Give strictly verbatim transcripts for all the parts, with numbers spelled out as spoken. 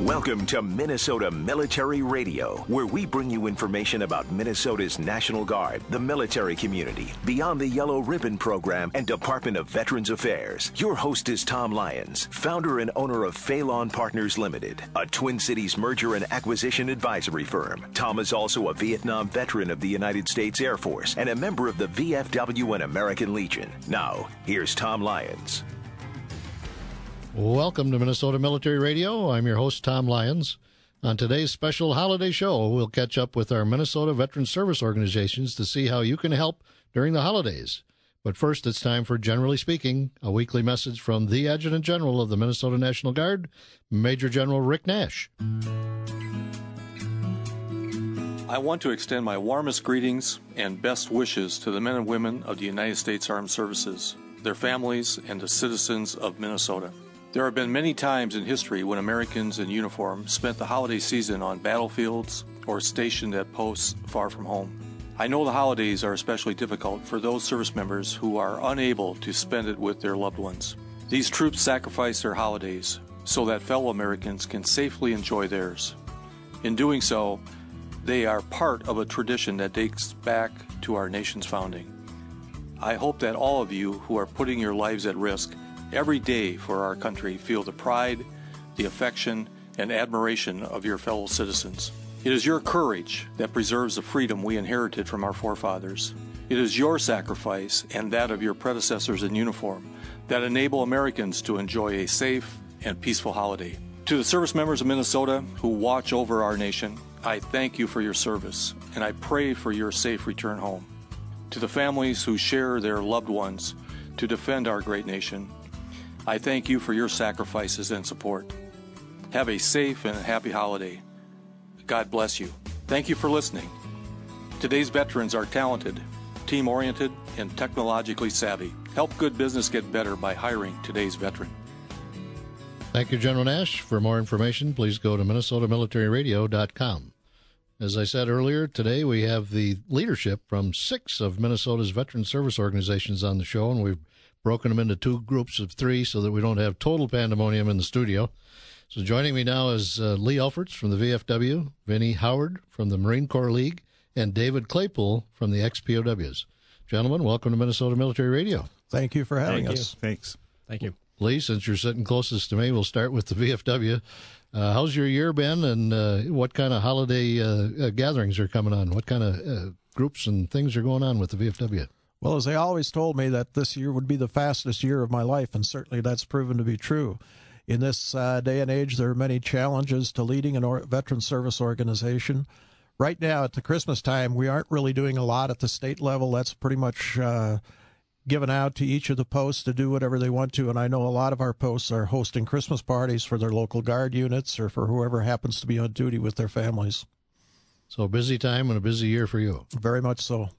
Welcome to Minnesota Military Radio, where we bring you information about Minnesota's National Guard, the military community, Beyond the Yellow Ribbon program, and Department of Veterans Affairs. Your host is Tom Lyons, founder and owner of Phelan Partners Limited, a Twin Cities merger and acquisition advisory firm. Tom is also a Vietnam veteran of the United States Air Force and a member of the V F W and American Legion. Now, here's Tom Lyons. Welcome to Minnesota Military Radio. I'm your host, Tom Lyons. On today's special holiday show, we'll catch up with our Minnesota Veteran Service Organizations to see how you can help during the holidays. But first, it's time for Generally Speaking, a weekly message from the Adjutant General of the Minnesota National Guard, Major General Rick Nash. I want to extend my warmest greetings and best wishes to the men and women of the United States Armed Services, their families, and the citizens of Minnesota. There have been many times in history when Americans in uniform spent the holiday season on battlefields or stationed at posts far from home. I know the holidays are especially difficult for those service members who are unable to spend it with their loved ones. These troops sacrifice their holidays so that fellow Americans can safely enjoy theirs. In doing so, they are part of a tradition that dates back to our nation's founding. I hope that all of you who are putting your lives at risk every day for our country feel the pride, the affection, and admiration of your fellow citizens. It is your courage that preserves the freedom we inherited from our forefathers. It is your sacrifice and that of your predecessors in uniform that enable Americans to enjoy a safe and peaceful holiday. To the service members of Minnesota who watch over our nation, I thank you for your service, and I pray for your safe return home. To the families who share their loved ones to defend our great nation, I thank you for your sacrifices and support. Have a safe and happy holiday. God bless you. Thank you for listening. Today's veterans are talented, team-oriented, and technologically savvy. Help good business get better by hiring today's veteran. Thank you, General Nash. For more information, please go to minnesota military radio dot com. As I said earlier, today we have the leadership from six of Minnesota's veteran service organizations on the show, and we've broken them into two groups of three so that we don't have total pandemonium in the studio. So joining me now is uh, Lee Elferts from the V F W, Vinnie Howard from the Marine Corps League, and David Claypool from the X P O Ws. Gentlemen, welcome to Minnesota Military Radio. Thank you for having Thank us. You. Thanks. Thank you. Lee, since you're sitting closest to me, we'll start with the V F W. Uh, how's your year been, and uh, what kind of holiday uh, uh, gatherings are coming on? What kind of uh, groups and things are going on with the V F W? Well, as they always told me that this year would be the fastest year of my life, and certainly that's proven to be true. In this uh, day and age, there are many challenges to leading a or- veteran service organization. Right now, at the Christmas time, we aren't really doing a lot at the state level. That's pretty much uh, given out to each of the posts to do whatever they want to, and I know a lot of our posts are hosting Christmas parties for their local guard units or for whoever happens to be on duty with their families. So a busy time and a busy year for you. Very much so.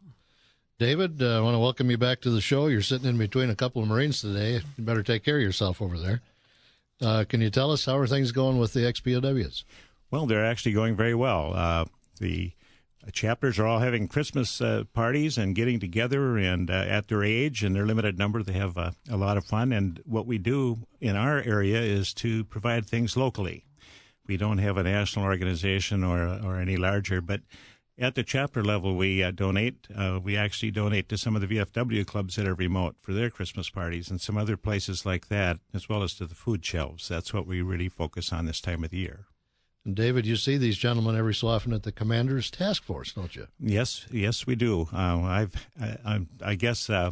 David, uh, I want to welcome you back to the show. You're sitting in between a couple of Marines today. You better take care of yourself over there. Uh, can you tell us how are things going with the X P O Ws? Well, they're actually going very well. Uh, the chapters are all having Christmas uh, parties and getting together, and uh, at their age and their limited number, they have uh, a lot of fun. And what we do in our area is to provide things locally. We don't have a national organization or or any larger, but at the chapter level, we uh, donate. Uh, we actually donate to some of the V F W clubs that are remote for their Christmas parties and some other places like that, as well as to the food shelves. That's what we really focus on this time of the year. And David, you see these gentlemen every so often at the Commander's Task Force, don't you? Yes, yes, we do. Uh, I've, I, I, I guess uh,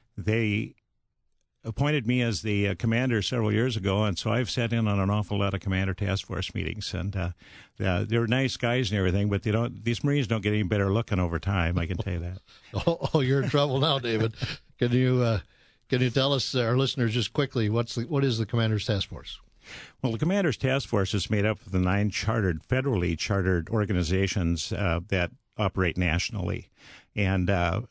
they appointed me as the uh, commander several years ago, and so I've sat in on an awful lot of Commander Task Force meetings. And uh, uh, they're nice guys and everything, but they don't. These Marines don't get any better looking over time. I can tell you that. oh, oh, you're in trouble now, David. Can you uh, can you tell us, uh, our listeners, just quickly, what's the, what is the Commander's Task Force? Well, the Commander's Task Force is made up of the nine chartered, federally chartered organizations uh, that operate nationally, and uh,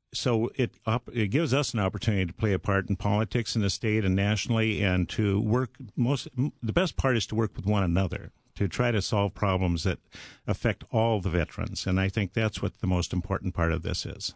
so it op- it gives us an opportunity to play a part in politics in the state and nationally, and to work. Most the best part is to work with one another to try to solve problems that affect all the veterans, and I think that's what the most important part of this is.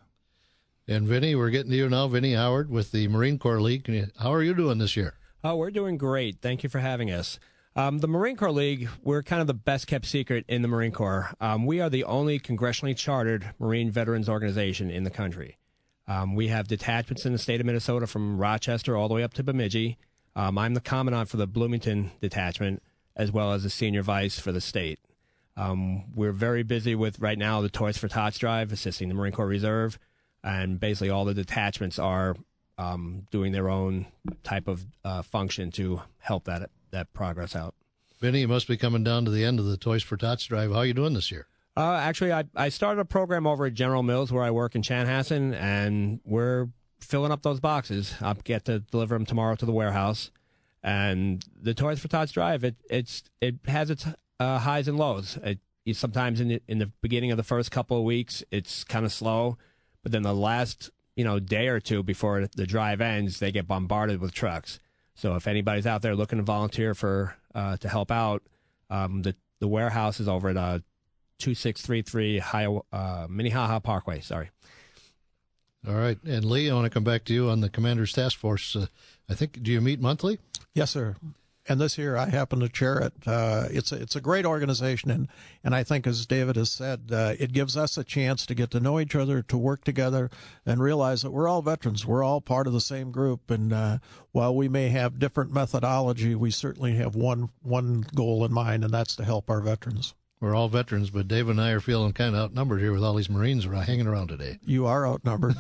And Vinnie, we're getting to you now, Vinnie Howard with the Marine Corps League. Can you, how are you doing this year? Oh, we're doing great. Thank you for having us. Um, the Marine Corps League, we're kind of the best-kept secret in the Marine Corps. Um, we are the only congressionally chartered Marine veterans organization in the country. Um, we have detachments in the state of Minnesota from Rochester all the way up to Bemidji. Um, I'm the commandant for the Bloomington detachment, as well as the senior vice for the state. Um, we're very busy with, right now, the Toys for Tots drive, assisting the Marine Corps Reserve, and basically all the detachments are um, doing their own type of uh, function to help that that progress out. Vinny, you must be coming down to the end of the Toys for Tots drive. How are you doing this year? Uh, actually, I, I started a program over at General Mills where I work in Chanhassen, and we're filling up those boxes. I'll get to deliver them tomorrow to the warehouse. And the Toys for Tots drive, it it's it has its uh, highs and lows. It, it, sometimes in the, in the beginning of the first couple of weeks, it's kind of slow. But then the last you know day or two before the drive ends, they get bombarded with trucks. So if anybody's out there looking to volunteer for uh, to help out, um, the the warehouse is over at uh, two six three three uh, Minnehaha Parkway. Sorry. All right, and Lee, I want to come back to you on the Commander's Task Force. Uh, I think, do you meet monthly? Yes, sir. And this year I happen to chair it. Uh, it's a, it's a great organization, and, and I think, as David has said, uh, it gives us a chance to get to know each other, to work together, and realize that we're all veterans. We're all part of the same group, and uh, while we may have different methodology, we certainly have one one goal in mind, and that's to help our veterans. We're all veterans, but Dave and I are feeling kind of outnumbered here with all these Marines around, hanging around today. You are outnumbered.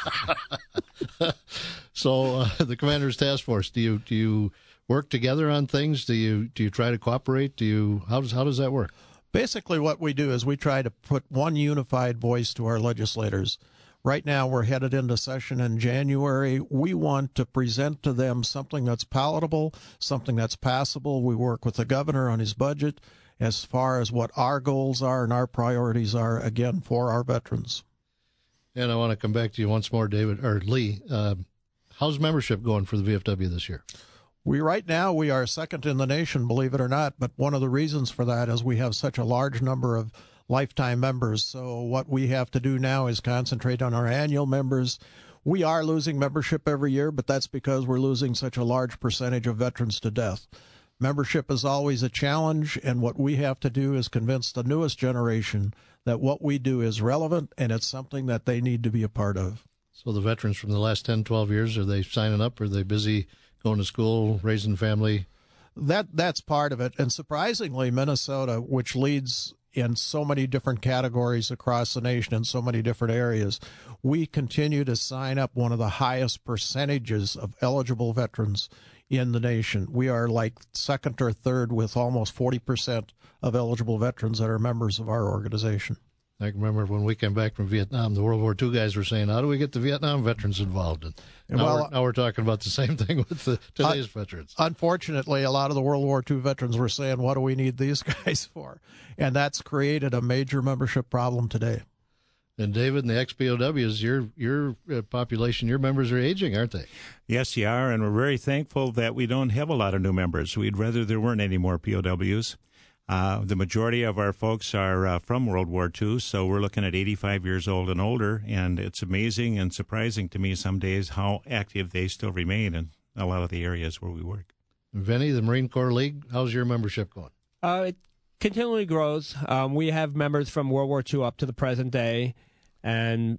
So uh, the Commander's Task Force, do you do you work together on things? Do you do you try to cooperate? Do you how does how does that work? Basically, what we do is we try to put one unified voice to our legislators. Right now, we're headed into session in January. We want to present to them something that's palatable, something that's passable. We work with the governor on his budget as far as what our goals are and our priorities are, again, for our veterans. And I want to come back to you once more, David, or Lee. Uh, how's membership going for the V F W this year? We right now, we are second in the nation, believe it or not, but one of the reasons for that is we have such a large number of lifetime members. So what we have to do now is concentrate on our annual members. We are losing membership every year, but that's because we're losing such a large percentage of veterans to death. Membership is always a challenge, and what we have to do is convince the newest generation that what we do is relevant and it's something that they need to be a part of. So the veterans from the last ten, twelve years, are they signing up? Are they busy going to school, raising family? That That's part of it. And surprisingly, Minnesota, which leads in so many different categories across the nation in so many different areas, we continue to sign up one of the highest percentages of eligible veterans in the nation. We are like second or third with almost forty percent of eligible veterans that are members of our organization. I can remember when we came back from Vietnam, the World War Two guys were saying, how do we get the Vietnam veterans involved? And now, well, we're, now we're talking about the same thing with the, today's uh, veterans. Unfortunately, a lot of the World War Two veterans were saying, what do we need these guys for? And that's created a major membership problem today. And David, and the X P O Ws, your your uh, population, your members are aging, aren't they? Yes, they are, and we're very thankful that we don't have a lot of new members. We'd rather there weren't any more P O Ws. Uh, the majority of our folks are uh, from World War Two, so we're looking at eighty-five years old and older, and it's amazing and surprising to me some days how active they still remain in a lot of the areas where we work. Vinny, the Marine Corps League, how's your membership going? Uh, it continually grows. Um, we have members from World War Two up to the present day, and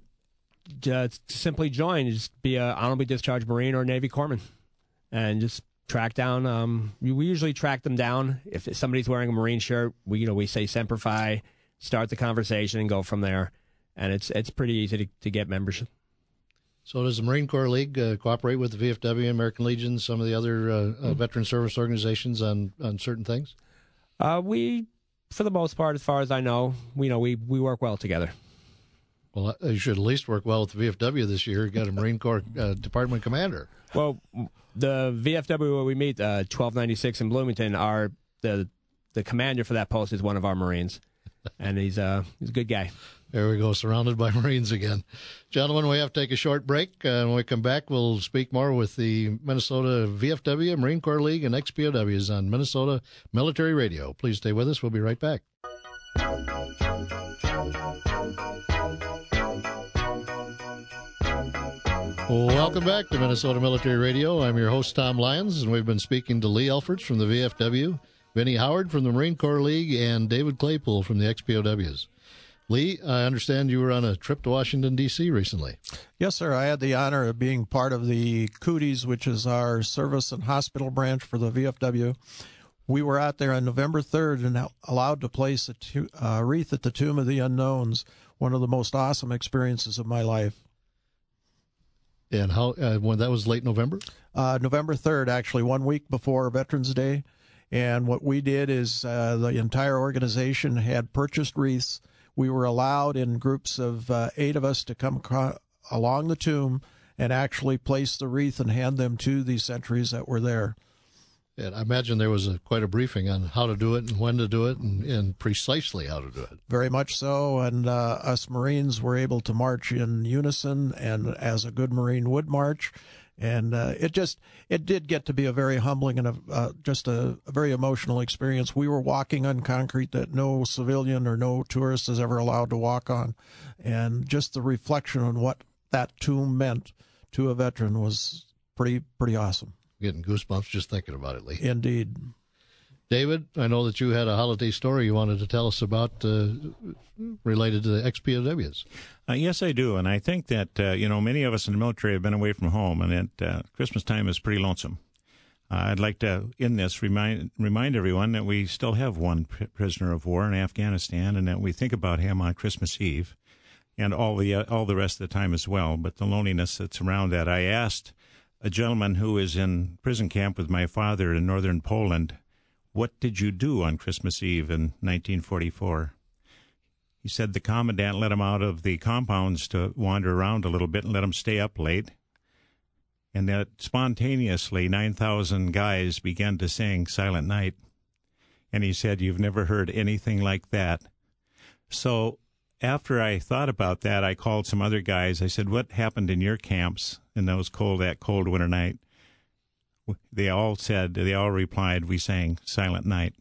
just simply join, just be an honorably discharged Marine or Navy corpsman, and just track down. Um, we, we usually track them down. If somebody's wearing a Marine shirt, we you know we say Semper Fi, start the conversation, and go from there. And it's it's pretty easy to, to get membership. So does the Marine Corps League uh, cooperate with the V F W, American Legion, some of the other uh, uh, mm-hmm. veteran service organizations on, on certain things? Uh, we, for the most part, as far as I know, we know we, we work well together. Well, you should at least work well with the V F W this year. You got a Marine Corps uh, Department Commander. Well, the V F W where we meet, uh, twelve ninety-six in Bloomington, our the the commander for that post is one of our Marines, and he's uh he's a good guy. There we go, surrounded by Marines again. Gentlemen, we have to take a short break. Uh, when we come back, we'll speak more with the Minnesota V F W, Marine Corps League, and X P O Ws on Minnesota Military Radio. Please stay with us. We'll be right back. Welcome back to Minnesota Military Radio. I'm your host, Tom Lyons, and we've been speaking to Lee Elfords from the V F W Vinny Howard from the Marine Corps League, and David Claypool from the X P O Ws. Lee, I understand you were on a trip to Washington, D C recently. Yes, sir. I had the honor of being part of the Cooties, which is our service and hospital branch for the V F W. We were out there on November third and allowed to place a to- uh, wreath at the Tomb of the Unknowns, one of the most awesome experiences of my life. And how? Uh, when that was late November? Uh, November third, actually, one week before Veterans Day. And what we did is uh, the entire organization had purchased wreaths. We were allowed in groups of uh, eight of us to come co- along the tomb and actually place the wreath and hand them to the sentries that were there. And I imagine there was a, quite a briefing on how to do it and when to do it and, and precisely how to do it. Very much so. And uh, us Marines were able to march in unison and as a good Marine would march. And uh, it just, it did get to be a very humbling and a, uh, just a, a very emotional experience. We were walking on concrete that no civilian or no tourist is ever allowed to walk on. And just the reflection on what that tomb meant to a veteran was pretty, pretty awesome. Getting goosebumps just thinking about it, Lee. Indeed. David, I know that you had a holiday story you wanted to tell us about uh, related to the X P O Ws. Uh, yes, I do. And I think that, uh, you know, many of us in the military have been away from home, and at uh, Christmas time is pretty lonesome. Uh, I'd like to, in this, remind remind everyone that we still have one pr- prisoner of war in Afghanistan, and that we think about him on Christmas Eve and all the uh, all the rest of the time as well. But the loneliness that's around that. I asked a gentleman who is in prison camp with my father in northern Poland, what did you do on Christmas Eve in nineteen forty-four? He said the commandant let him out of the compounds to wander around a little bit and let him stay up late. And that spontaneously nine thousand guys began to sing Silent Night. And he said, you've never heard anything like that. So after I thought about that, I called some other guys. I said, what happened in your camps in those cold, that cold winter night? They all said, they all replied, we sang Silent Night.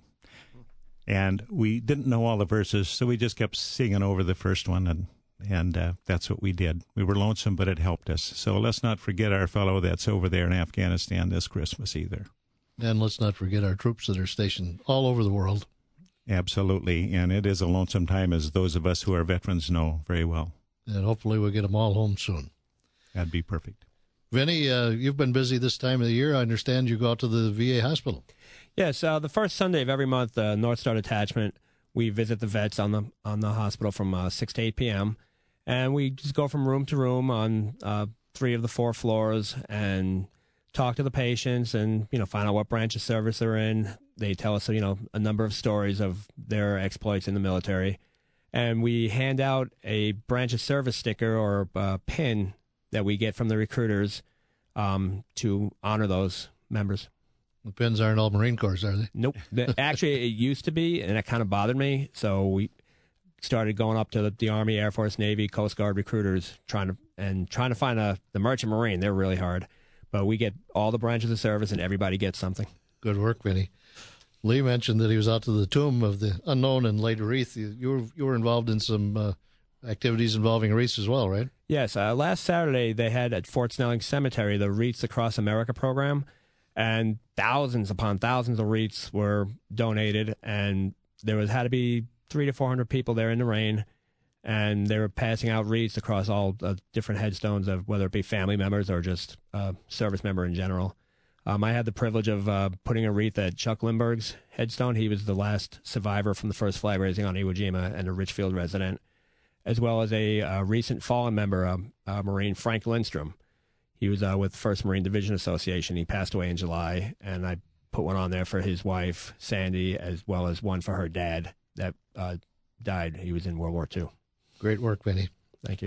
And we didn't know all the verses, so we just kept singing over the first one, and and uh, that's what we did. We were lonesome, but it helped us. So let's not forget our fellow that's over there in Afghanistan this Christmas either. And let's not forget our troops that are stationed all over the world. Absolutely, and it is a lonesome time, as those of us who are veterans know very well. And hopefully we'll get them all home soon. That'd be perfect. Vinny, uh, you've been busy this time of the year. I understand you go out to the V A hospital. Yes, uh, the first Sunday of every month, uh, North Star Detachment, we visit the vets on the on the hospital from uh, six to eight p.m., and we just go from room to room on uh, three of the four floors and talk to the patients and, you know, find out what branch of service they're in. They tell us, you know, a number of stories of their exploits in the military. And we hand out a branch of service sticker or uh, pin that we get from the recruiters um, to honor those members. The pins aren't all Marine Corps, are they? Nope. Actually, it used to be, and it kind of bothered me. So we started going up to the, the Army, Air Force, Navy, Coast Guard recruiters, trying to and trying to find a the Merchant Marine. They're really hard, but we get all the branches of service, and everybody gets something. Good work, Vinny. Lee mentioned that he was out to the Tomb of the Unknown and laid a wreath. You, you were you were involved in some uh, activities involving wreaths as well, right? Yes. Uh, last Saturday, they had at Fort Snelling Cemetery the Wreaths Across America program. And thousands upon thousands of wreaths were donated, and there was had to be three to four hundred people there in the rain, and they were passing out wreaths across all uh, different headstones of whether it be family members or just uh, service member in general. Um, I had the privilege of uh, putting a wreath at Chuck Lindbergh's headstone. He was the last survivor from the first flag raising on Iwo Jima and a Richfield resident, as well as a uh, recent fallen member, uh, uh, Marine Frank Lindstrom. He was uh, with First Marine Division Association. He passed away in July, and I put one on there for his wife, Sandy, as well as one for her dad that uh, died. He was in World War Two. Great work, Vinny. Thank you.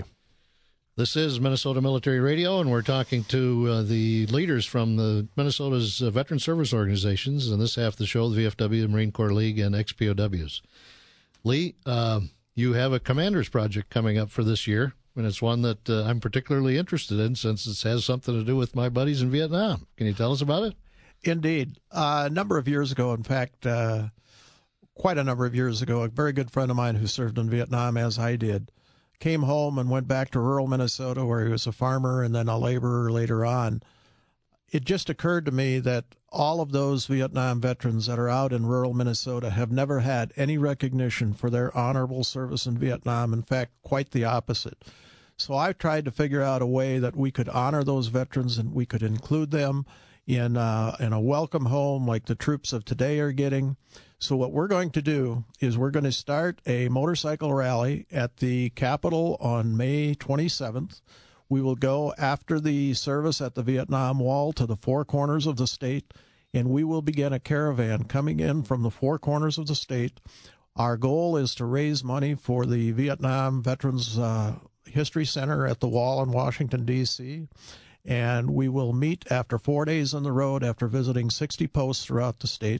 This is Minnesota Military Radio, and we're talking to uh, the leaders from the Minnesota's uh, veteran service organizations, and this half of the show, the V F W, the Marine Corps League, and X P O Ws. Lee, uh, you have a Commanders project coming up for this year. And it's one that uh, I'm particularly interested in since it has something to do with my buddies in Vietnam. Can you tell us about it? Indeed. Uh, a number of years ago, in fact, uh, quite a number of years ago, a very good friend of mine who served in Vietnam, as I did, came home and went back to rural Minnesota where he was a farmer and then a laborer later on. it just occurred to me that all of those Vietnam veterans that are out in rural Minnesota have never had any recognition for their honorable service in Vietnam. In fact, quite the opposite. So I tried to figure out a way that we could honor those veterans and we could include them in uh, in a welcome home like the troops of today are getting. So what we're going to do is we're going to start a motorcycle rally at the Capitol on May twenty-seventh. We will go after the service at the Vietnam Wall to the four corners of the state, and we will begin a caravan coming in from the four corners of the state. Our goal is to raise money for the Vietnam Veterans uh, History Center at the Wall in Washington, D C, and we will meet after four days on the road after visiting sixty posts throughout the state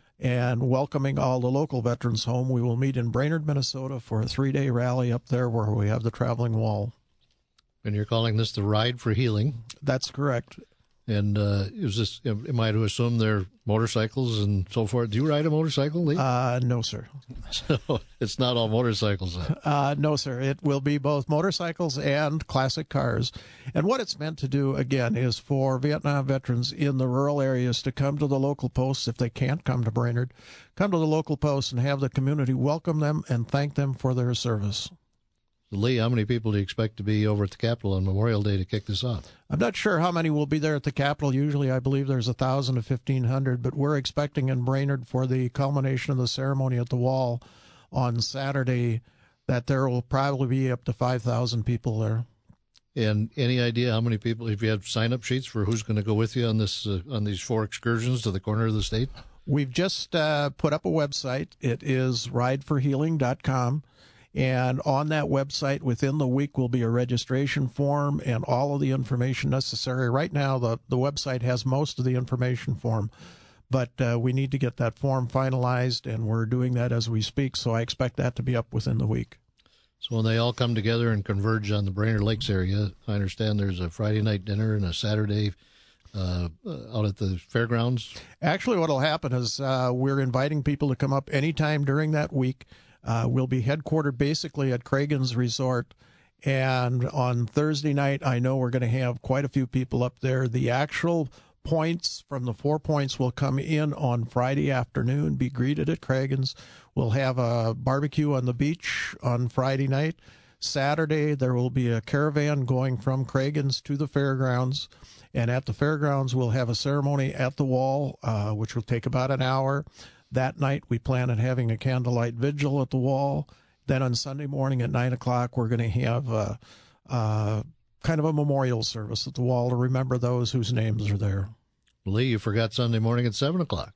and welcoming all the local veterans home. We will meet in Brainerd, Minnesota for a three-day rally up there where we have the traveling wall. And you're calling this the Ride for Healing? That's correct. And uh, is this, am I to assume they're motorcycles and so forth? Do you ride a motorcycle, Lee? Uh, no, sir. So it's not all motorcycles then? Uh, no, sir. It will be both motorcycles and classic cars. And what it's meant to do, again, is for Vietnam veterans in the rural areas to come to the local posts if they can't come to Brainerd, come to the local posts and have the community welcome them and thank them for their service. Lee, how many people do you expect to be over at the Capitol on Memorial Day to kick this off? I'm not sure how many will be there at the Capitol. Usually I believe there's one thousand to fifteen hundred, but we're expecting in Brainerd for the culmination of the ceremony at the Wall on Saturday that there will probably be up to five thousand people there. And any idea how many people, if you have sign-up sheets for who's going to go with you on this uh, on these four excursions to the corner of the state? We've just uh, put up a website. It is ride for healing dot com. And on that website, within the week, will be a registration form and all of the information necessary. Right now, the, the website has most of the information form, but uh, we need to get that form finalized, and we're doing that as we speak, so I expect that to be up within the week. So when they all come together and converge on the Brainerd Lakes area, I understand there's a Friday night dinner and a Saturday uh, out at the fairgrounds? Actually, what will happen is uh, we're inviting people to come up anytime during that week. Uh, we'll be headquartered basically at Cragun's Resort, and on Thursday night, I know we're going to have quite a few people up there. The actual points from the four points will come in on Friday afternoon, be greeted at Cragun's. We'll have a barbecue on the beach on Friday night. Saturday, there will be a caravan going from Cragun's to the fairgrounds, and at the fairgrounds, we'll have a ceremony at the Wall, uh, which will take about an hour. That night, we plan on having a candlelight vigil at the Wall. Then on Sunday morning at nine o'clock, we're going to have a, a kind of a memorial service at the Wall to remember those whose names are there. Lee, you forgot Sunday morning at seven o'clock.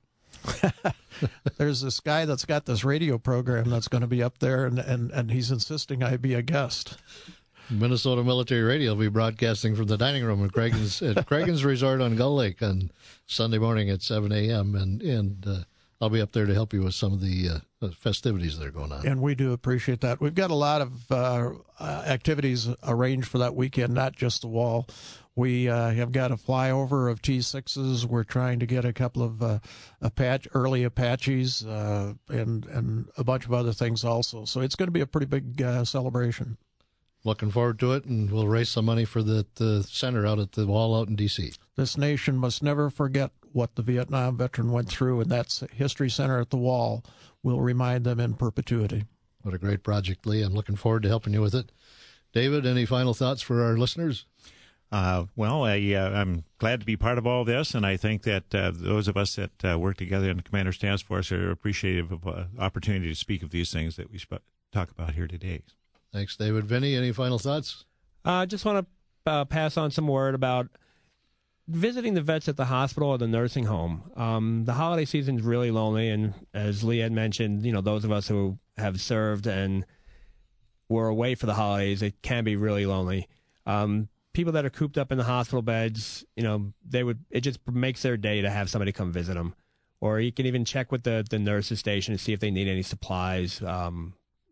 There's this guy that's got this radio program that's going to be up there, and, and, and he's insisting I be a guest. Minnesota Military Radio will be broadcasting from the dining room at Cragun's, at Cragun's Resort on Gull Lake on Sunday morning at seven a.m., and, and uh, I'll be up there to help you with some of the uh, festivities that are going on. And we do appreciate that. We've got a lot of uh, activities arranged for that weekend, not just the Wall. We uh, have got a flyover of T sixes. We're trying to get a couple of uh, Apache, early Apaches uh, and, and a bunch of other things also. So it's going to be a pretty big uh, celebration. Looking forward to it, and we'll raise some money for the, the center out at the Wall out in D C. This nation must never forget what the Vietnam veteran went through, and that History Center at the Wall will remind them in perpetuity. What a great project, Lee. I'm looking forward to helping you with it. David, any final thoughts for our listeners? Uh, well, I, uh, I'm glad to be part of all this, and I think that uh, those of us that uh, work together in the Commander's Task Force are appreciative of the uh, opportunity to speak of these things that we sp- talk about here today. Thanks, David. Vinny, any final thoughts? I uh, just want to uh, pass on some word about visiting the vets at the hospital or the nursing home. Um, the holiday season is really lonely, and as Lee had mentioned, you know, those of us who have served and were away for the holidays, it can be really lonely. Um, people that are cooped up in the hospital beds, you know, they would it just makes their day to have somebody come visit them. Or you can even check with the, the nurses station to see if they need any supplies, um,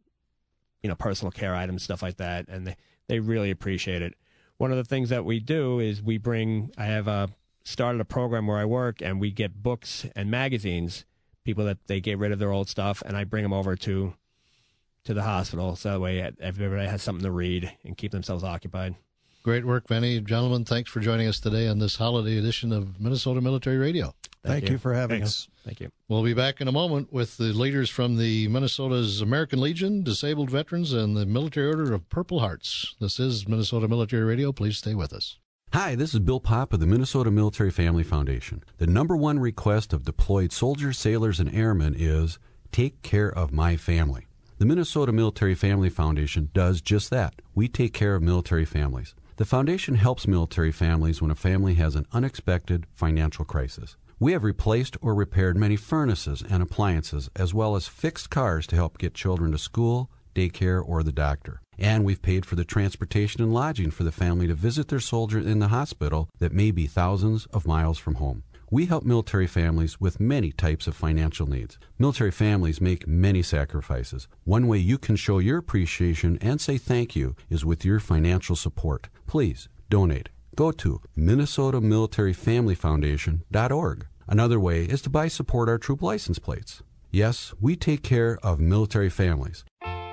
you know, personal care items, stuff like that, and they, they really appreciate it. One of the things that we do is we bring, I have a, started a program where I work, and we get books and magazines, people that they get rid of their old stuff, and I bring them over to to the hospital, so that way everybody has something to read and keep themselves occupied. Great work, Benny. Gentlemen, thanks for joining us today on this holiday edition of Minnesota Military Radio. Thank, Thank you. you for having Thanks. us. Thank you. We'll be back in a moment with the leaders from the Minnesota's American Legion, Disabled Veterans, and the Military Order of Purple Hearts. This is Minnesota Military Radio. Please stay with us. Hi, this is Bill Popp of the Minnesota Military Family Foundation. The number one request of deployed soldiers, sailors, and airmen is, take care of my family. The Minnesota Military Family Foundation does just that. We take care of military families. The foundation helps military families when a family has an unexpected financial crisis. We have replaced or repaired many furnaces and appliances, as well as fixed cars to help get children to school, daycare, or the doctor. And we've paid for the transportation and lodging for the family to visit their soldier in the hospital that may be thousands of miles from home. We help military families with many types of financial needs. Military families make many sacrifices. One way you can show your appreciation and say thank you is with your financial support. Please donate. Go to Minnesota Military Family Foundation dot org. Another way is to buy Support Our Troop license plates. Yes, we take care of military families.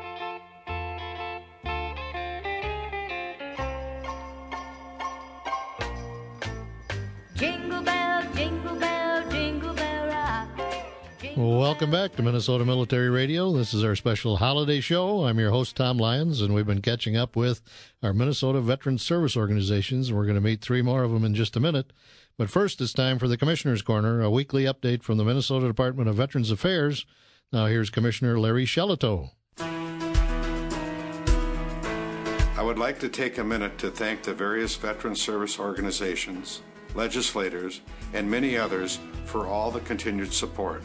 Jingle bell, jingle bell, jingle bell rock. Jingle Welcome back to Minnesota Military Radio. This is our special holiday show. I'm your host, Tom Lyons, and we've been catching up with our Minnesota Veteran Service Organizations, and we're going to meet three more of them in just a minute. But first, it's time for the Commissioner's Corner, a weekly update from the Minnesota Department of Veterans Affairs. Now here's Commissioner Larry Shelito. I would like to take a minute to thank the various veteran service organizations, legislators, and many others for all the continued support.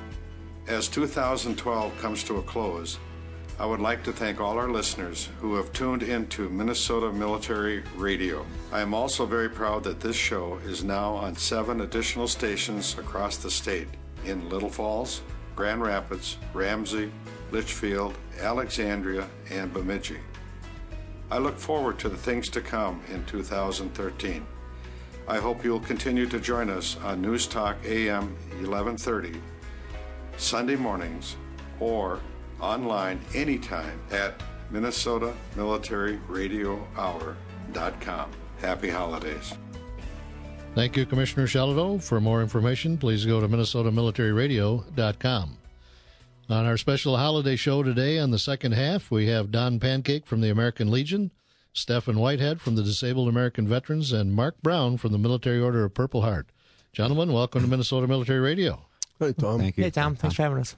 As two thousand twelve comes to a close, I would like to thank all our listeners who have tuned into Minnesota Military Radio. I am also very proud that this show is now on seven additional stations across the state in Little Falls, Grand Rapids, Ramsey, Litchfield, Alexandria, and Bemidji. I look forward to the things to come in two thousand thirteen. I hope you'll continue to join us on News Talk A M eleven thirty, Sunday mornings, or online anytime at Minnesota Military Radio Hour dot com. Happy holidays. Thank you, Commissioner Shelito. For more information, please go to Minnesota Military Radio dot com. On our special holiday show today, on the second half, we have Don Pancake from the American Legion, Stephen Whitehead from the Disabled American Veterans, and Mark Brown from the Military Order of Purple Heart. Gentlemen, welcome to Minnesota Military Radio. Hey, Tom. Thank you. Hey, Tom. Thanks for having us.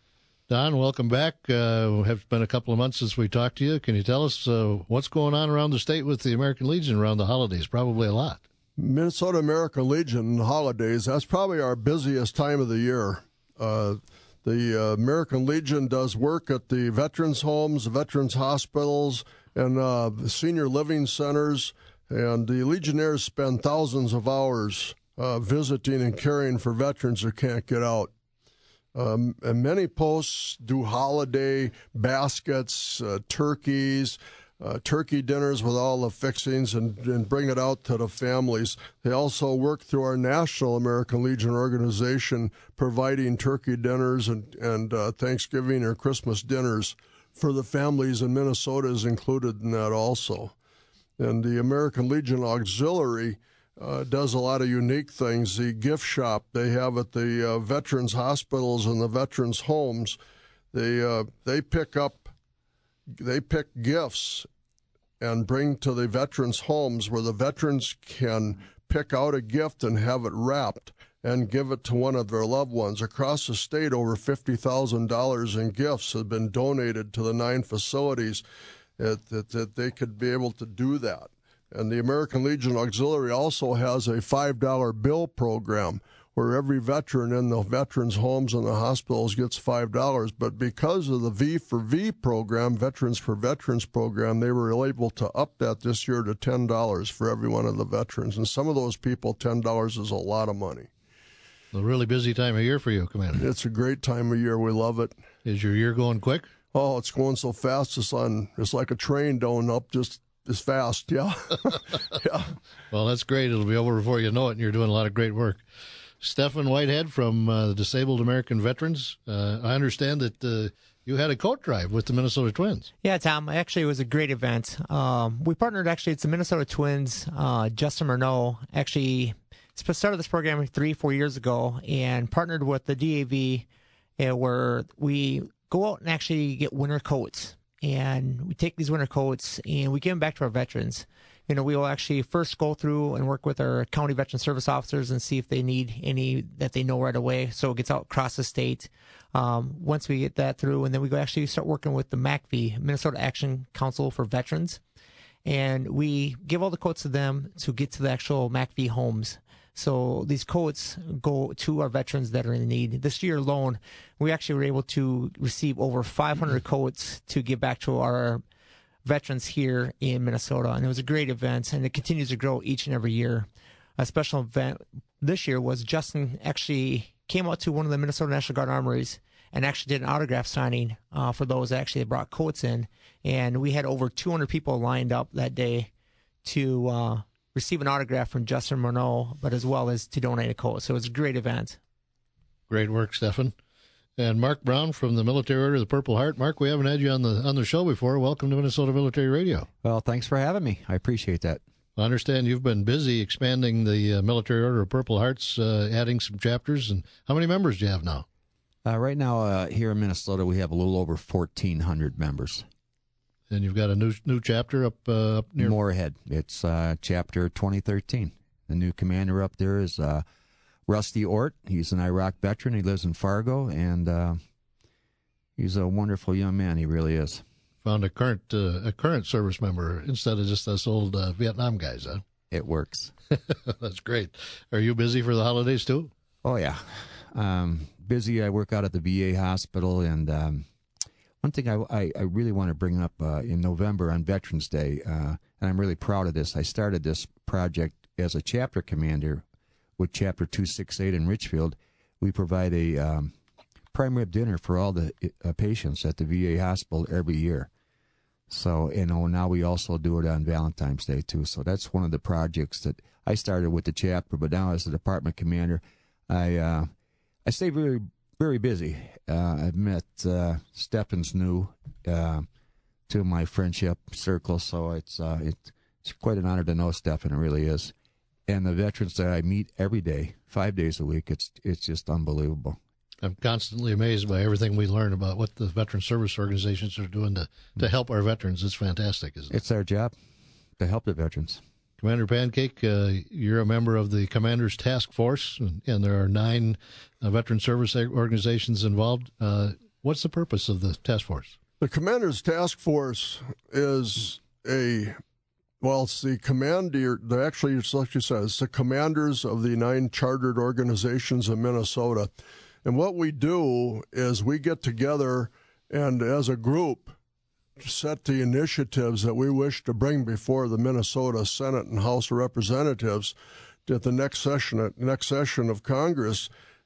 Don, welcome back. Uh, it's been a couple of months since we talked to you. Can you tell us uh, what's going on around the state with the American Legion around the holidays? Probably a lot. Minnesota American Legion holidays, that's probably our busiest time of the year. Uh, the uh, American Legion does work at the veterans' homes, veterans' hospitals, and uh, the senior living centers, and the Legionnaires spend thousands of hours uh, visiting and caring for veterans who can't get out. Um, and many posts do holiday baskets, uh, turkeys, uh, turkey dinners with all the fixings, and, and bring it out to the families. They also work through our National American Legion organization, providing turkey dinners and, and uh, Thanksgiving or Christmas dinners for the families, and Minnesota is included in that also. And the American Legion Auxiliary Uh, does a lot of unique things. The gift shop they have at the uh, veterans hospitals and the veterans homes, they uh, they pick up, they pick gifts and bring to the veterans homes where the veterans can pick out a gift and have it wrapped and give it to one of their loved ones. Across the state, over fifty thousand dollars in gifts have been donated to the nine facilities that, that, that they could be able to do that. And the American Legion Auxiliary also has a five dollar bill program where every veteran in the veterans' homes and the hospitals gets five dollars. But because of the V for V program, Veterans for Veterans program, they were able to up that this year to ten dollars for every one of the veterans. And some of those people, ten dollars is a lot of money. A really busy time of year for you, Commander. It's a great time of year. We love it. Is your year going quick? Oh, it's going so fast. It's, on, it's like a train going up just as fast, yeah. yeah. Well, that's great. It'll be over before you know it, and you're doing a lot of great work. Stephen Whitehead from uh, the Disabled American Veterans. Uh, I understand that uh, you had a coat drive with the Minnesota Twins. Yeah, Tom. Actually, it was a great event. Um, we partnered, actually, it's the Minnesota Twins. Uh, Justin Murnau actually started this program three, four years ago and partnered with the D A V uh, where we go out and actually get winter coats. And we take these winter coats and we give them back to our veterans. You know, we will actually first go through and work with our county veteran service officers and see if they need any that they know right away. So it gets out across the state. Um, once we get that through, and then we go actually start working with the M A C V, Minnesota Action Council for Veterans. And we give all the coats to them to get to the actual M A C V homes. So these coats go to our veterans that are in need. This year alone, we actually were able to receive over five hundred coats to give back to our veterans here in Minnesota. And it was a great event, and it continues to grow each and every year. A special event this year was Justin actually came out to one of the Minnesota National Guard armories and actually did an autograph signing uh, for those that actually brought coats in. And we had over two hundred people lined up that day to uh, receive an autograph from Justin Murnau, but as well as to donate a coat. So it was a great event. Great work, Stephen. And Mark Brown from the Military Order of the Purple Heart. Mark, we haven't had you on the on the show before. Welcome to Minnesota Military Radio. Well, thanks for having me. I appreciate that. I understand you've been busy expanding the uh, Military Order of Purple Hearts, uh, adding some chapters. And how many members do you have now? Uh, right now, uh, here in Minnesota, we have a little over fourteen hundred members. And you've got a new new chapter up uh, up near Moorhead. It's uh, chapter twenty thirteen. The new commander up there is uh, Rusty Ort. He's an Iraq veteran. He lives in Fargo, and uh, he's a wonderful young man. He really is. Found a current uh, a current service member instead of just us old uh, Vietnam guys, huh? It works. That's great. Are you busy for the holidays too? Oh yeah, um, busy. I work out at the V A hospital, and um, one thing I, I, I really want to bring up uh, in November on Veterans Day, uh, and I'm really proud of this. I started this project as a chapter commander with Chapter two sixty-eight in Richfield. We provide a um, prime rib dinner for all the uh, patients at the V A hospital every year. So, you know, now we also do it on Valentine's Day, too. So that's one of the projects that I started with the chapter, but now as the department commander, I uh, I stay very, very busy. Uh, I've met uh, Stephens new uh, to my friendship circle, so it's, uh, it, it's quite an honor to know Stephen. It really is. And the veterans that I meet every day, five days a week, it's it's just unbelievable. I'm constantly amazed by everything we learn about what the veteran service organizations are doing to, to help our veterans. It's fantastic, isn't it? It's our job to help the veterans. Commander Pancake, uh, you're a member of the Commander's Task Force, and, and there are nine uh, veteran service organizations involved. Uh, what's the purpose of the task force? The Commander's Task Force is a, well, it's the commander, the actually, it's like you said, it's the commanders of the nine chartered organizations in Minnesota. And what we do is we get together and as a group set the initiatives that we wish to bring before the Minnesota Senate and House of Representatives at the next session at next session of Congress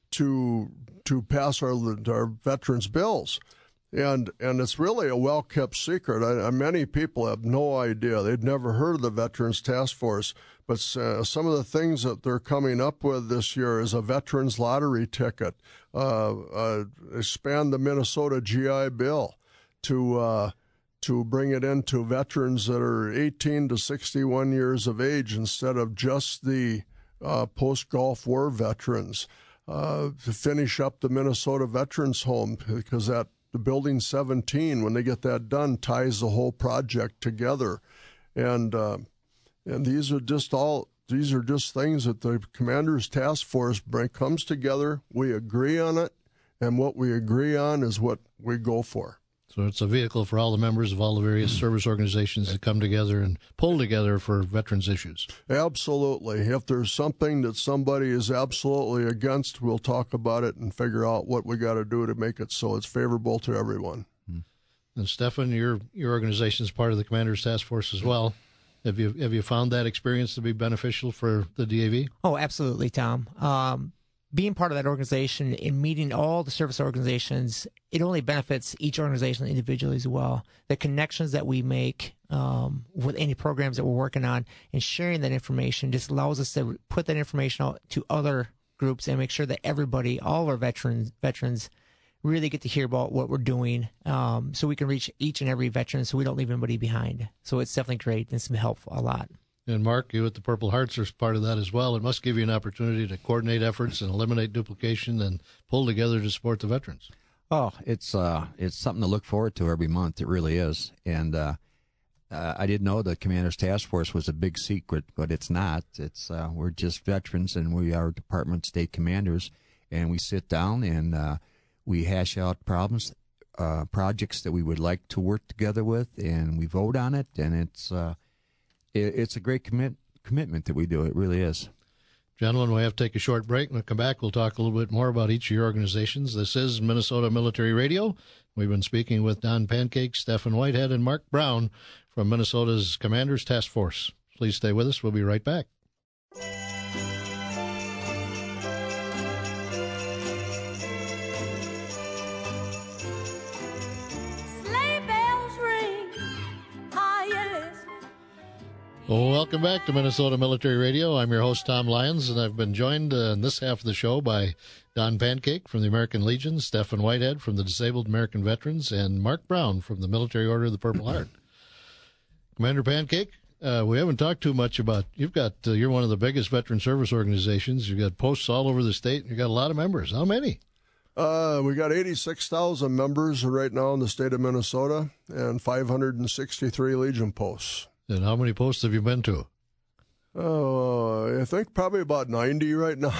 to to pass our our veterans bills. And and it's really a well-kept secret. I, I, many people have no idea. They'd never heard of the Veterans Task Force. But uh, some of the things that they're coming up with this year is a veterans lottery ticket, uh, uh, expand the Minnesota G I Bill to uh, to bring it into veterans that are eighteen to sixty-one years of age instead of just the uh, post-Gulf War veterans, uh, to finish up the Minnesota Veterans Home, because that the Building seventeen, when they get that done, ties the whole project together. And uh, and these are just all these are just things that the Commander's Task Force bring, comes together. We agree on it, and what we agree on is what we go for. So it's a vehicle for all the members of all the various service organizations to come together and pull together for veterans issues. Absolutely. If there's something that somebody is absolutely against, we'll talk about it and figure out what we got to do to make it so it's favorable to everyone. And Stephen, your your organization is part of the Commander's Task Force as well. Have you have you found that experience to be beneficial for the D A V? Oh, absolutely, Tom. Um, being part of that organization and meeting all the service organizations, it only benefits each organization individually as well. The connections that we make um, with any programs that we're working on and sharing that information just allows us to put that information out to other groups and make sure that everybody, all of our veterans, veterans really get to hear about what we're doing, um, so we can reach each and every veteran so we don't leave anybody behind. So it's definitely great. It's been helpful a lot. And Mark, you at the Purple Hearts are part of that as well. It must give you an opportunity to coordinate efforts and eliminate duplication and pull together to support the veterans. Oh, it's uh, it's something to look forward to every month. It really is. And uh, uh, I didn't know the Commander's Task Force was a big secret, but it's not. It's uh, we're just veterans, and we are Department State Commanders, and we sit down and uh, we hash out problems, uh, projects that we would like to work together with, and we vote on it. And it's uh, it, it's a great commit commitment that we do. It really is. Gentlemen, we have to take a short break. When we come back, we'll talk a little bit more about each of your organizations. This is Minnesota Military Radio. We've been speaking with Don Pancake, Stephen Whitehead, and Mark Brown from Minnesota's Commander's Task Force. Please stay with us. We'll be right back. Well, welcome back to Minnesota Military Radio. I'm your host, Tom Lyons, and I've been joined uh, in this half of the show by Don Pancake from the American Legion, Stephen Whitehead from the Disabled American Veterans, and Mark Brown from the Military Order of the Purple Heart. Commander Pancake, uh, we haven't talked too much about, you've got, uh, you're one of the biggest veteran service organizations. You've got posts all over the state, and you've got a lot of members. How many? Uh, we got eighty-six thousand members right now in the state of Minnesota and five hundred sixty-three Legion posts. And how many posts have you been to? Uh, I think probably about ninety right now.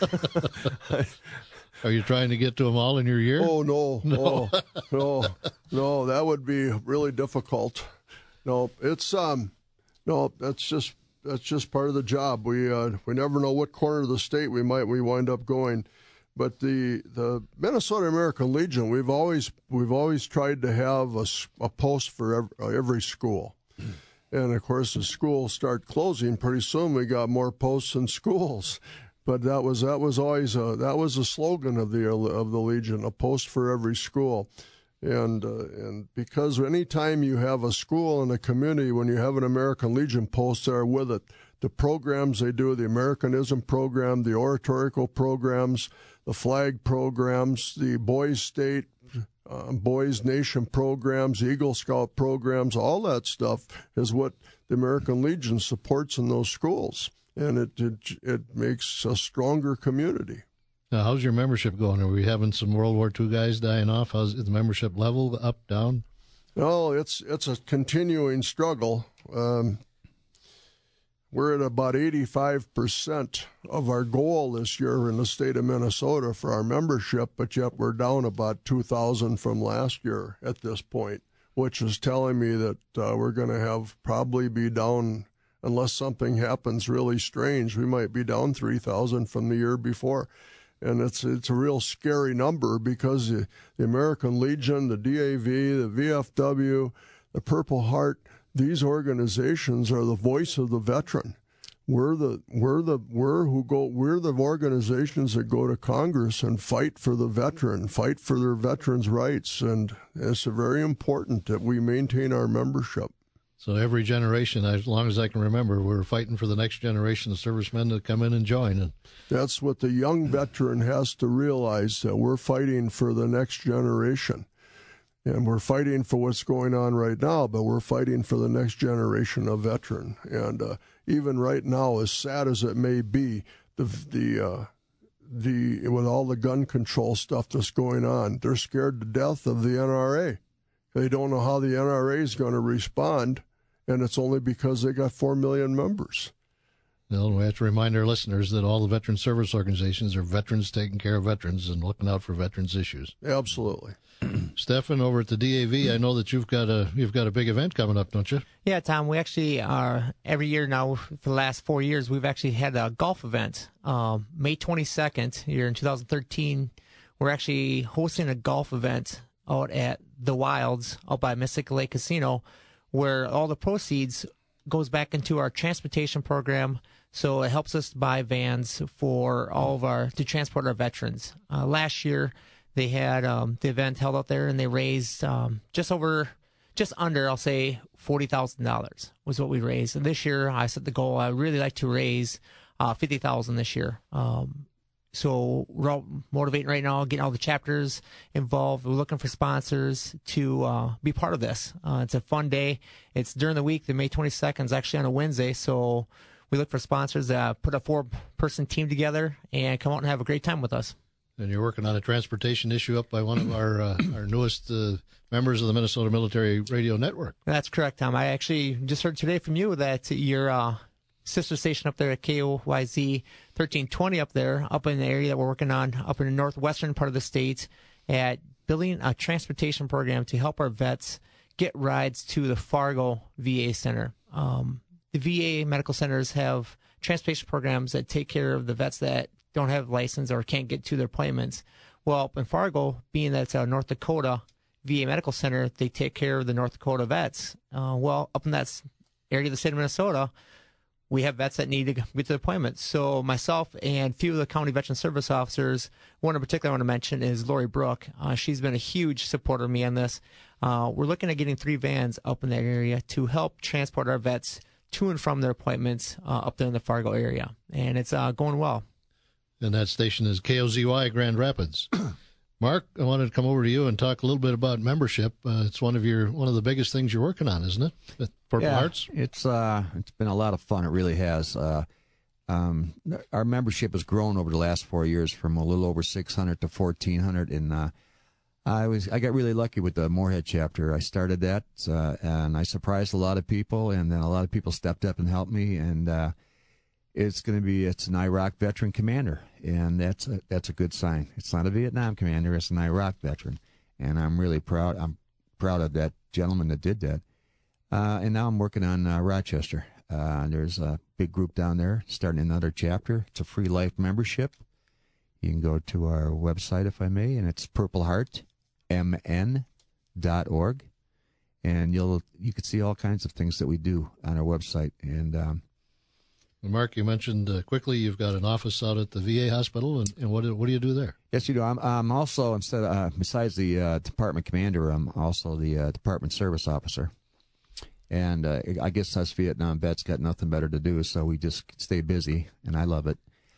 Are you trying to get to them all in your year? Oh, no. No. Oh, no. No, that would be really difficult. No, it's, um, no, that's just, that's just part of the job. We, uh, we never know what corner of the state we might, we wind up going. But the, the Minnesota American Legion, we've always, we've always tried to have a, a post for every, every school. And, of course, as schools start closing, pretty soon we got more posts in schools. But that was that was always a, that was a slogan of the of the Legion, a post for every school. And uh, and because any time you have a school in a community, when you have an American Legion post there with it, the programs they do, the Americanism program, the oratorical programs, the flag programs, the Boys State, Uh, Boys Nation programs, Eagle Scout programs, all that stuff is what the American Legion supports in those schools, and it it, it makes a stronger community. Now, how's your membership going? Are we having some World War Two guys dying off? How's the membership level, up, down? No, it's it's a continuing struggle. Um, We're at about eighty-five percent of our goal this year in the state of Minnesota for our membership, but yet we're down about two thousand from last year at this point, which is telling me that uh, we're going to have probably be down, unless something happens really strange, we might be down three thousand from the year before. And it's it's a real scary number because the, the American Legion, the D A V, the V F W, the Purple Heart, these organizations are the voice of the veteran. We're the we're the we're who go we're the organizations that go to Congress and fight for the veteran, fight for their veterans' rights, and it's very important that we maintain our membership. So every generation, as long as I can remember, we're fighting for the next generation of servicemen to come in and join. And that's what the young veteran has to realize, that we're fighting for the next generation. And we're fighting for what's going on right now, but we're fighting for the next generation of veteran. And uh, even right now, as sad as it may be, the the uh, the with all the gun control stuff that's going on, they're scared to death of the N R A. They don't know how the N R A is going to respond, and it's only because they got four million members. Well, we have to remind our listeners that all the veteran service organizations are veterans taking care of veterans and looking out for veterans' issues. Absolutely. Stephen, over at the D A V, I know that you've got a you've got a big event coming up, don't you? Yeah, Tom. We actually are every year now for the last four years. We've actually had a golf event. Um, May twenty-second, here in two thousand thirteen, we're actually hosting a golf event out at the Wilds, out by Mystic Lake Casino, where all the proceeds goes back into our transportation program. So it helps us buy vans for all of our to transport our veterans. Uh, last year, they had um, the event held out there, and they raised um, just over, just under, I'll say, forty thousand dollars was what we raised. And this year, I set the goal, I'd really like to raise uh, fifty thousand dollars this year. Um, So we're all motivating right now, getting all the chapters involved. We're looking for sponsors to uh, be part of this. Uh, it's a fun day. It's during the week. The May twenty-second is actually on a Wednesday. So we look for sponsors that put a four-person team together and come out and have a great time with us. And you're working on a transportation issue up by one of our uh, our newest uh, members of the Minnesota Military Radio Network. That's correct, Tom. I actually just heard today from you that your uh, sister station up there at K O Y Z thirteen twenty up there, up in the area that we're working on, up in the northwestern part of the state, at building a transportation program to help our vets get rides to the Fargo V A Center. Um, the V A medical centers have transportation programs that take care of the vets that don't have a license or can't get to their appointments. Well, up in Fargo, being that it's a North Dakota V A medical center, they take care of the North Dakota vets. Uh, well, up in that area of the state of Minnesota, we have vets that need to get to the appointments. So myself and a few of the county veteran service officers, one in particular I want to mention is Lori Brook. Uh, she's been a huge supporter of me on this. Uh, we're looking at getting three vans up in that area to help transport our vets to and from their appointments uh, up there in the Fargo area. And it's uh, going well. And that station is K O Z Y Grand Rapids. Mark, I wanted to come over to you and talk a little bit about membership. Uh, it's one of your one of the biggest things you're working on, isn't it? At Purple yeah, Hearts. It's uh, it's been a lot of fun. It really has. Uh, um, our membership has grown over the last four years from a little over six hundred to fourteen hundred, and uh, I was I got really lucky with the Moorhead chapter. I started that, uh, and I surprised a lot of people, and then a lot of people stepped up and helped me, and uh, it's going to be it's an Iraq veteran commander, and that's a, that's a good sign. It's not a Vietnam commander; it's an Iraq veteran, and I'm really proud. I'm proud of that gentleman that did that. Uh, and now I'm working on uh, Rochester. Uh, there's a big group down there starting another chapter. It's a free life membership. You can go to our website, if I may, and it's purple heart m n dot org, and you'll you can see all kinds of things that we do on our website. And um, Mark, you mentioned uh, quickly you've got an office out at the V A hospital, and, and what do, what do you do there? Yes, you do. I'm, I'm also, instead of, uh, besides the uh, department commander, I'm also the uh, department service officer. And uh, I guess us Vietnam vets got nothing better to do, so we just stay busy, and I love it.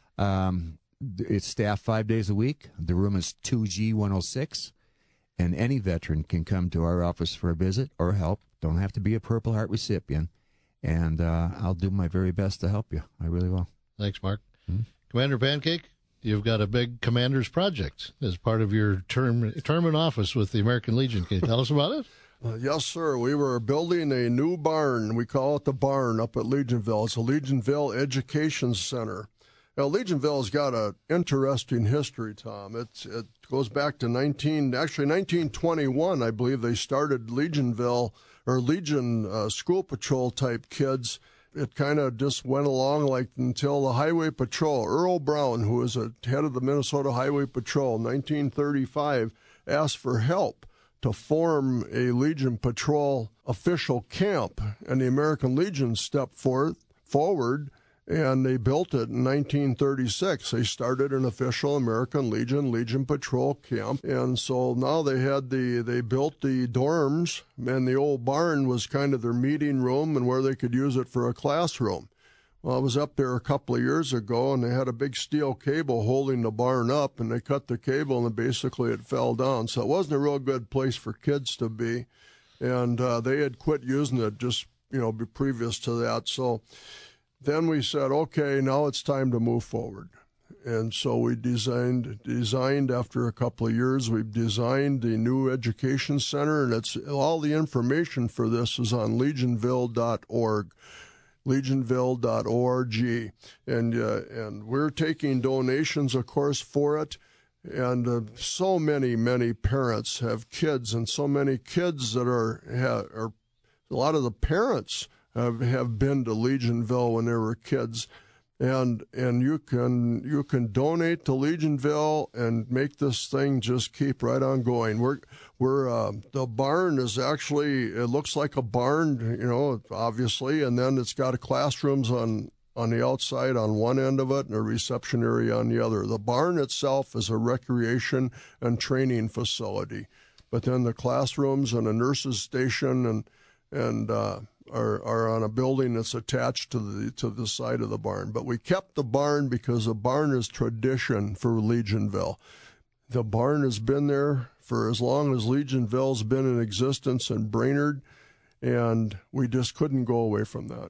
Um, it's staffed five days a week. The room is two G one oh six, and any veteran can come to our office for a visit or help. Don't have to be a Purple Heart recipient. And uh, I'll do my very best to help you. I really will. Thanks, Mark. Mm-hmm. Commander Pancake, you've got a big commander's project as part of your term term in office with the American Legion. Can you tell us about it? Uh, yes, sir. We were building a new barn. We call it the barn up at Legionville. It's a Legionville Education Center. Now, Legionville has got an interesting history, Tom. It's, it goes back to nineteen, actually nineteen twenty-one, I believe they started Legionville or Legion uh, school patrol type kids. It kind of just went along like until the Highway Patrol. Earl Brown, who was a head of the Minnesota Highway Patrol in nineteen thirty-five, asked for help to form a Legion Patrol official camp, and the American Legion stepped forth, forward, and they built it in nineteen thirty-six. They started an official American Legion, Legion Patrol camp. And so now they had the, they built the dorms, and the old barn was kind of their meeting room and where they could use it for a classroom. Well, I was up there a couple of years ago, and they had a big steel cable holding the barn up, and they cut the cable, and basically it fell down. So it wasn't a real good place for kids to be. And uh, they had quit using it just, you know, previous to that. So then we said, okay, now it's time to move forward. And so we designed, designed after a couple of years, we've designed the new education center, and it's all the information for this is on legionville dot org, legionville dot org. And, uh, and we're taking donations, of course, for it. And uh, so many, many parents have kids, and so many kids that are, have, are a lot of the parents Have, have been to Legionville when they were kids, and and you can you can donate to Legionville and make this thing just keep right on going. We're we're uh, the barn is actually, it looks like a barn, you know, obviously, and then it's got classrooms on on the outside on one end of it and a reception area on the other. The barn itself is a recreation and training facility, but then the classrooms and a nurse's station and and uh, are are on a building that's attached to the to the side of the barn. But we kept the barn because the barn is tradition for Legionville. The barn has been there for as long as Legionville's been in existence in Brainerd, and we just couldn't go away from that.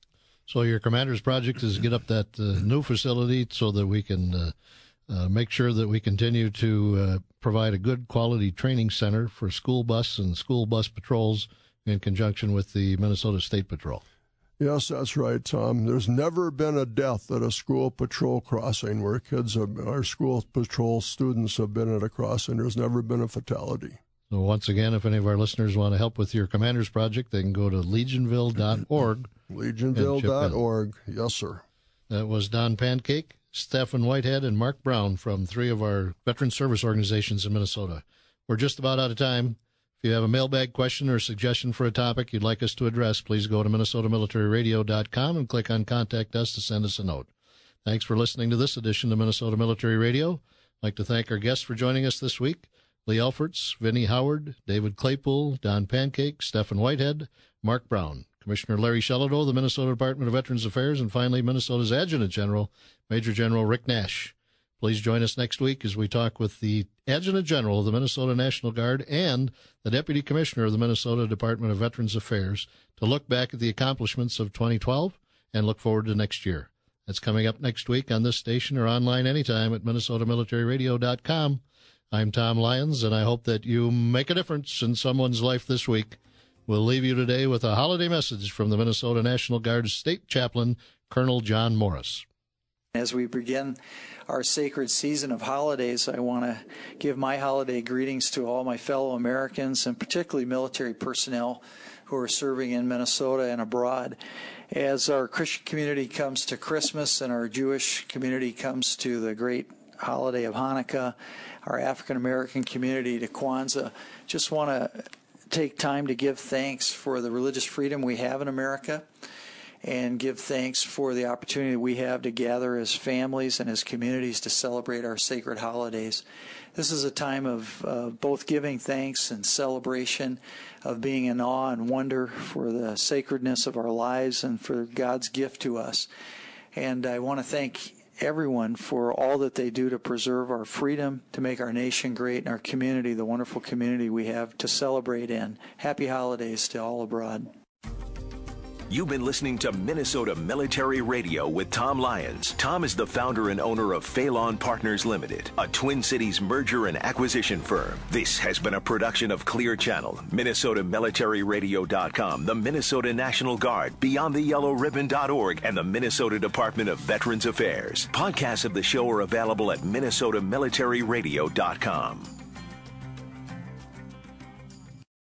So your commander's project is get up that uh, new facility so that we can uh, uh, make sure that we continue to uh, provide a good quality training center for school bus and school bus patrols in conjunction with the Minnesota State Patrol. Yes, that's right, Tom. There's never been a death at a school patrol crossing where kids, have, our school patrol students have been at a crossing. There's never been a fatality. So once again, if any of our listeners want to help with your commander's project, they can go to legionville dot org. legionville dot org, yes, sir. That was Don Pancake, Stephen Whitehead, and Mark Brown from three of our veteran service organizations in Minnesota. We're just about out of time. If you have a mailbag question or suggestion for a topic you'd like us to address, please go to minnesota military radio dot com and click on Contact Us to send us a note. Thanks for listening to this edition of Minnesota Military Radio. I'd like to thank our guests for joining us this week: Lee Elferts, Vinnie Howard, David Claypool, Don Pancake, Stephen Whitehead, Mark Brown, Commissioner Larry Shelado, the Minnesota Department of Veterans Affairs, and finally Minnesota's Adjutant General, Major General Rick Nash. Please join us next week as we talk with the Adjutant General of the Minnesota National Guard and the Deputy Commissioner of the Minnesota Department of Veterans Affairs to look back at the accomplishments of twenty twelve and look forward to next year. That's coming up next week on this station or online anytime at minnesota military radio dot com. I'm Tom Lyons, and I hope that you make a difference in someone's life this week. We'll leave you today with a holiday message from the Minnesota National Guard's State Chaplain, Colonel John Morris. As we begin our sacred season of holidays, I want to give my holiday greetings to all my fellow Americans, and particularly military personnel who are serving in Minnesota and abroad. As our Christian community comes to Christmas and our Jewish community comes to the great holiday of Hanukkah, our African American community to Kwanzaa, just want to take time to give thanks for the religious freedom we have in America, and give thanks for the opportunity we have to gather as families and as communities to celebrate our sacred holidays. This is a time of uh, both giving thanks and celebration, of being in awe and wonder for the sacredness of our lives and for God's gift to us. And I want to thank everyone for all that they do to preserve our freedom, to make our nation great, and our community, the wonderful community we have to celebrate in. Happy holidays to all abroad. You've been listening to Minnesota Military Radio with Tom Lyons. Tom is the founder and owner of Phelan Partners Limited, a Twin Cities merger and acquisition firm. This has been a production of Clear Channel, minnesota military radio dot com, the Minnesota National Guard, beyond the yellow ribbon dot org, and the Minnesota Department of Veterans Affairs. Podcasts of the show are available at minnesota military radio dot com.